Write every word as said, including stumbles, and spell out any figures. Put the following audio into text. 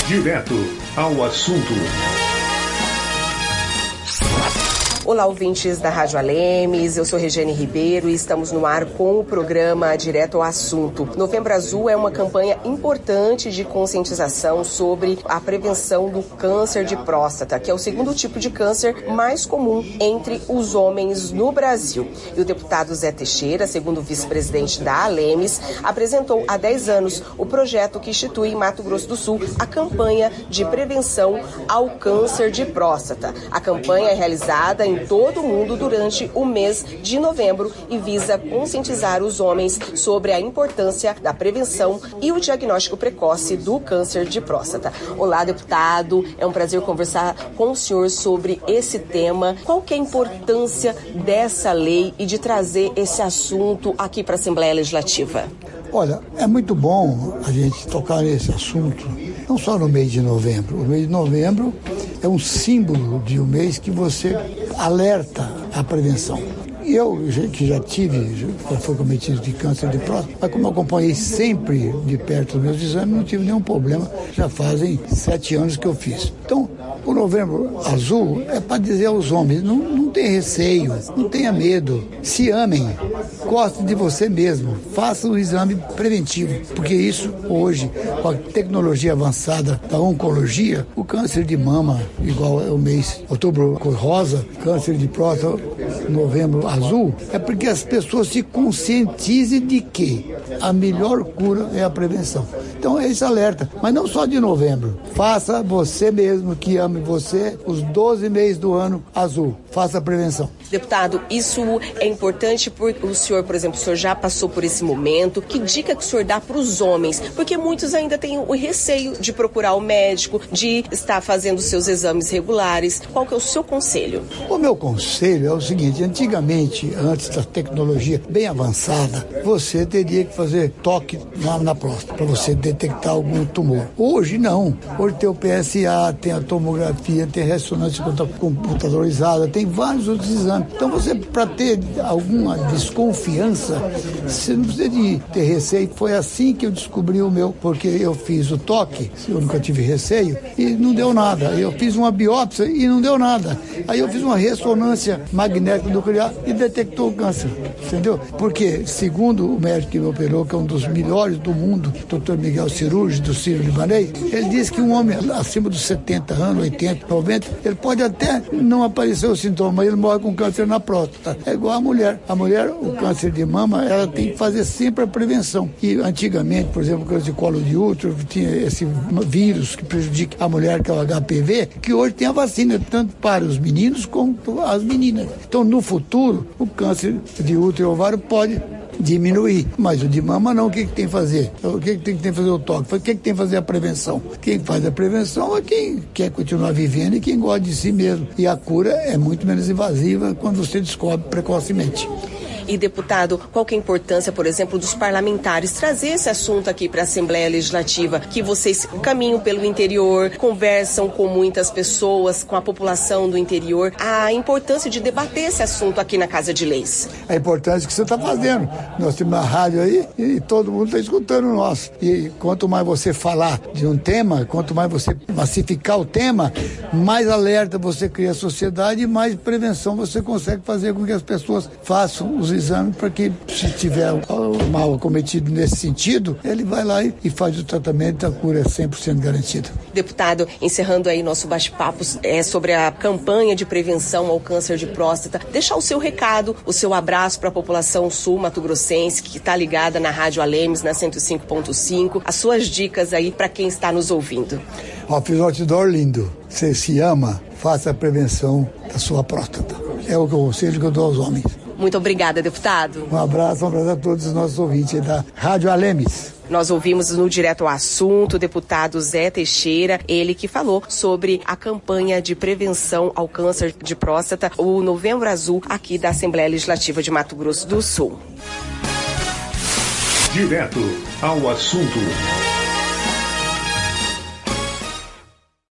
Direto ao assunto. Olá, ouvintes da Rádio Alemes, eu sou Regiane Ribeiro e estamos no ar com o programa Direto ao Assunto. Novembro Azul é uma campanha importante de conscientização sobre a prevenção do câncer de próstata, que é o segundo tipo de câncer mais comum entre os homens no Brasil. E o deputado Zé Teixeira, segundo vice-presidente da Alemes, apresentou há dez anos o projeto que institui em Mato Grosso do Sul a campanha de prevenção ao câncer de próstata. A campanha é realizada em em todo o mundo durante o mês de novembro e visa conscientizar os homens sobre a importância da prevenção e o diagnóstico precoce do câncer de próstata. Olá, deputado, é um prazer conversar com o senhor sobre esse tema. Qual que é a importância dessa lei e de trazer esse assunto aqui para a Assembleia Legislativa? Olha, é muito bom a gente tocar nesse assunto, não só no mês de novembro. O mês de novembro é um símbolo de um mês que você alerta a prevenção. Eu, que já tive, já fui cometido de câncer de próstata, mas como eu acompanhei sempre de perto os meus exames, não tive nenhum problema, já fazem sete anos que eu fiz. Então, o Novembro Azul é para dizer aos homens, não, não tenha receio, não tenha medo, se amem, gostem de você mesmo, façam o exame preventivo, porque isso hoje, com a tecnologia avançada da oncologia, o câncer de mama, igual é o mês outubro cor rosa, câncer de próstata, novembro azul, é porque as pessoas se conscientizem de que a melhor cura é a prevenção. Então é esse alerta, mas não só de novembro. Faça você mesmo que ame você os doze meses do ano azul. Faça a prevenção. Deputado, isso é importante porque o senhor, por exemplo, o senhor já passou por esse momento. Que dica que o senhor dá para os homens? Porque muitos ainda têm o receio de procurar o médico, de estar fazendo seus exames regulares. Qual que é o seu conselho? O meu conselho é o seguinte, antigamente, antes da tecnologia bem avançada, você teria que fazer toque na, na próstata para você detectar algum tumor. Hoje não. Hoje tem o P S A, tem a tomografia, tem a ressonância computadorizada, tem vários outros exames. Então você, para ter alguma desconfiança, você não precisa de ter receio. Foi assim que eu descobri o meu, porque eu fiz o toque, eu nunca tive receio, e não deu nada. Eu fiz uma biópsia e não deu nada. Aí eu fiz uma ressonância magnética nuclear e detectou o câncer, entendeu? Porque, segundo o médico que me operou, que é um dos melhores do mundo, doutor Miguel Cirurgi, do Sírio-Libanês, ele disse que um homem acima dos setenta anos, oitenta, noventa, ele pode até não aparecer o sintoma, mas ele morre com câncer na próstata. É igual a mulher. A mulher, o câncer de mama, ela tem que fazer sempre a prevenção. E antigamente, por exemplo, o câncer de colo de útero, tinha esse vírus que prejudica a mulher, que é o H P V, que hoje tem a vacina, tanto para os meninos como as meninas. Então, no futuro, o câncer de útero e ovário pode diminuir, mas o de mama não. O que, que tem que fazer? O que, que tem que fazer o toque? O que, que tem que fazer a prevenção? Quem faz a prevenção é quem quer continuar vivendo e quem gosta de si mesmo. E a cura é muito menos invasiva quando você descobre precocemente. E, deputado, qual que é a importância, por exemplo, dos parlamentares trazer esse assunto aqui para a Assembleia Legislativa, que vocês caminham pelo interior, conversam com muitas pessoas, com a população do interior, a importância de debater esse assunto aqui na Casa de Leis? A importância que você está fazendo. Nós temos uma rádio aí e todo mundo está escutando o nosso. E quanto mais você falar de um tema, quanto mais você massificar o tema, mais alerta você cria a sociedade e mais prevenção você consegue fazer com que as pessoas façam os exames para que, se tiver mal acometido nesse sentido, ele vai lá e, e faz o tratamento e a cura é cem por cento garantida. Deputado, encerrando aí nosso bate-papo é, sobre a campanha de prevenção ao câncer de próstata, deixar o seu recado, o seu abraço para a população sul-mato-grossense que está ligada na Rádio Alemes, na cento e cinco ponto cinco, as suas dicas aí para quem está nos ouvindo. Ó, fiz um outdoor lindo. Você se ama, faça a prevenção da sua próstata. É o conselho que eu dou aos homens. Muito obrigada, deputado. Um abraço, um abraço a todos os nossos ouvintes da Rádio Alemes. Nós ouvimos no Direto ao Assunto o deputado Zé Teixeira, ele que falou sobre a campanha de prevenção ao câncer de próstata, o Novembro Azul, aqui da Assembleia Legislativa de Mato Grosso do Sul. Direto ao Assunto.